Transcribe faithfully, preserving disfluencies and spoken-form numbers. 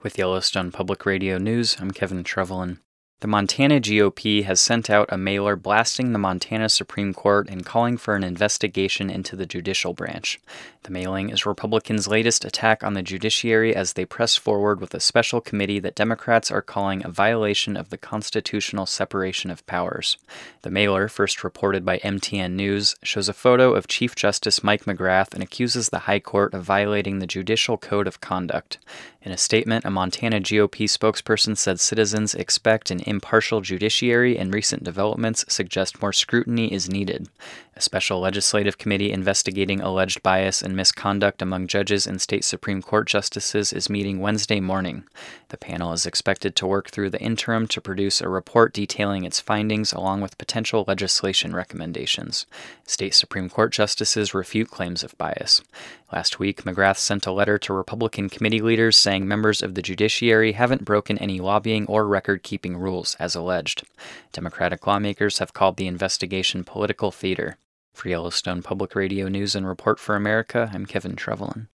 With Yellowstone Public Radio News, I'm Kevin Trevelyan. The Montana G O P has sent out a mailer blasting the Montana Supreme Court and calling for an investigation into the judicial branch. The mailing is Republicans' latest attack on the judiciary as they press forward with a special committee that Democrats are calling a violation of the constitutional separation of powers. The mailer, first reported by M T N News, shows a photo of Chief Justice Mike McGrath and accuses the High Court of violating the Judicial Code of Conduct. In a statement, a Montana G O P spokesperson said citizens expect an impartial judiciary and recent developments suggest more scrutiny is needed. A special legislative committee investigating alleged bias and misconduct among judges and state Supreme Court justices is meeting Wednesday morning. The panel is expected to work through the interim to produce a report detailing its findings along with potential legislation recommendations. State Supreme Court justices refute claims of bias. Last week, McGrath sent a letter to Republican committee leaders saying members of the judiciary haven't broken any lobbying or record-keeping rules, as alleged. Democratic lawmakers have called the investigation political theater. For Yellowstone Public Radio News and Report for America, I'm Kevin Trevelyan.